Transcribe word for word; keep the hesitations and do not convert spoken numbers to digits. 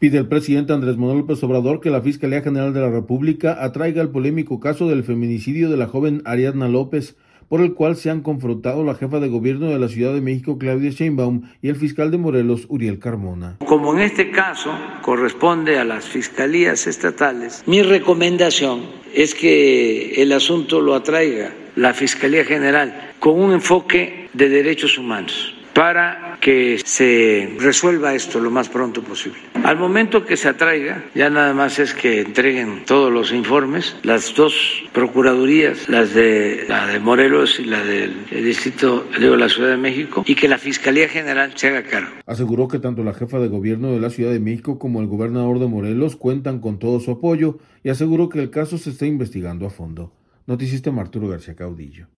Pide el presidente Andrés Manuel López Obrador que la Fiscalía General de la República atraiga el polémico caso del feminicidio de la joven Ariadna López, por el cual se han confrontado la jefa de gobierno de la Ciudad de México, Claudia Sheinbaum, y el fiscal de Morelos, Uriel Carmona. Como en este caso corresponde a las fiscalías estatales, mi recomendación es que el asunto lo atraiga la Fiscalía General con un enfoque de derechos humanos, para que se resuelva esto lo más pronto posible. Al momento que se atraiga, ya nada más es que entreguen todos los informes, las dos procuradurías, las de la de Morelos y la del distrito de la Ciudad de México, y que la Fiscalía General se haga cargo. Aseguró que tanto la jefa de gobierno de la Ciudad de México como el gobernador de Morelos cuentan con todo su apoyo y aseguró que el caso se está investigando a fondo. Noticista Arturo García Caudillo.